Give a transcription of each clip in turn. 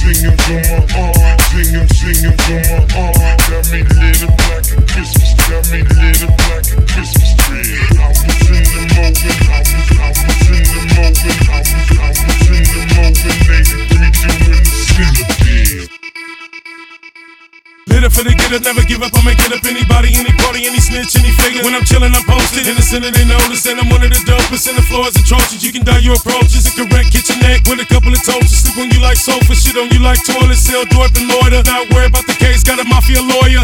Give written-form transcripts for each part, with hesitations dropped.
singing for my singing for my got me lit up like a Christmas, got me lit up like a Christmas tree. I was in the moment, I was in the moment, I was in the moment, 83 doing the centipede. Lit up for the get up, never give up, I make it up anybody, any party, any snitch, any figure. When I'm chillin', I'm posted, in the center they notice, and I'm one of the dopest, and the floor is atrocious. You can die your approaches, incorrect kitchen neck with a couple of toasts. Sleep on you like sofa, shit on you like toilet, sell dorp and loiter. Not worry about the case, got a mafia lawyer.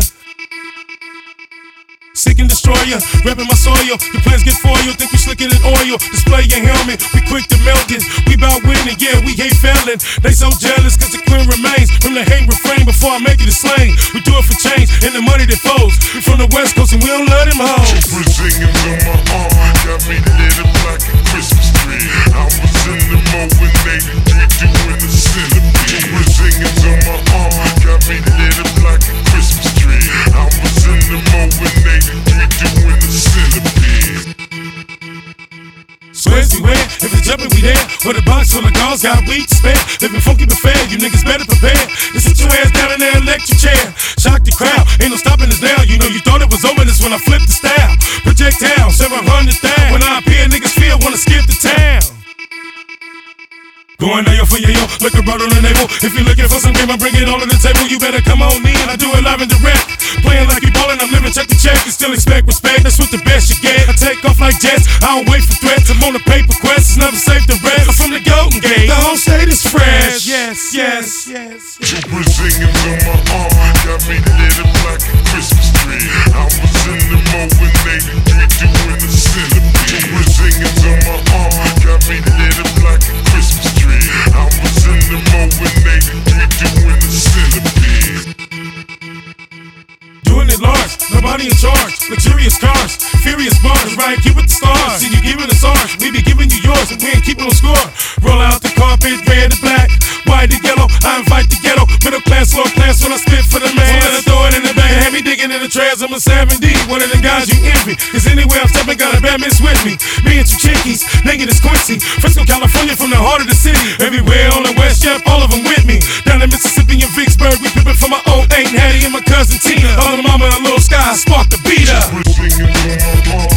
Seek and destroyer, reppin' my soil. Your plans get foiled, think we slicker than oil. Display your helmet, we quick to melt it. We bout winning, yeah, we hate failing. They so jealous cause the queen remains. From the hate refrain before I make it a slang. We do it for change and the money that flows. We from the West Coast and we don't let them hoes. Singing on my arm, got me lit up like a Christmas tree. I was in the moment, 83 doing the centipede. Singing on my arm, got me lit up like a Christmas tree. I was in the moment, 83 doing the centipede. Swears we win, if it's jumping we there. With a box full of girls, got weed to spare. Living funky but fair, you niggas better prepare. To sit your ass down in that electric chair. Shock the crowd, ain't no stopping us now. You know you thought it was over, this when I flipped the style. Projectile, 700,000. When I appear, niggas feel wanna skip the town. Going down for your yo, look about on the navel. If you're looking for some game, I bring it all to the table. You better come on in, I do it live and direct. Playing like you ballin', I'm living, check the check. You still expect respect, that's what the best you get. I take off like jets, I don't wait for threats. I'm on a paper quest, it's never safe to rest. I'm from the Golden Gate, the whole state is fresh. Yes, yes, yes. Super singing on my arm, got me lit up like a Christmas tree. I was in the moment, 83 doing the centipede. Super singing on my arm, got me lit up like a Christmas tree. I was in the moment, 83 doing the centipede. Doing it large, nobody in charge. Luxurious cars, furious bars, right? Keep it the stars. See you giving us ours, we be giving you yours, and we ain't keeping no score. Roll out the carpet, red and black, white and yellow. I invite the ghetto, middle class, low class. When I spit for the man, so let her throw it in the bag and have me digging in the trash. I'm a 7D, one of them guys you envy. Cause anywhere I'm stepping, got a bad miss with me. Me and two chickies, naked as Quincy. Frisco, California, from the heart of the city. Everywhere on the west, yep, all of them with me. Down in Mississippi and Vicksburg, we pimpin' for my old Aunt Hattie and my cousin Tina. All the mama and little Sky spark the beat up. Singing on my arm.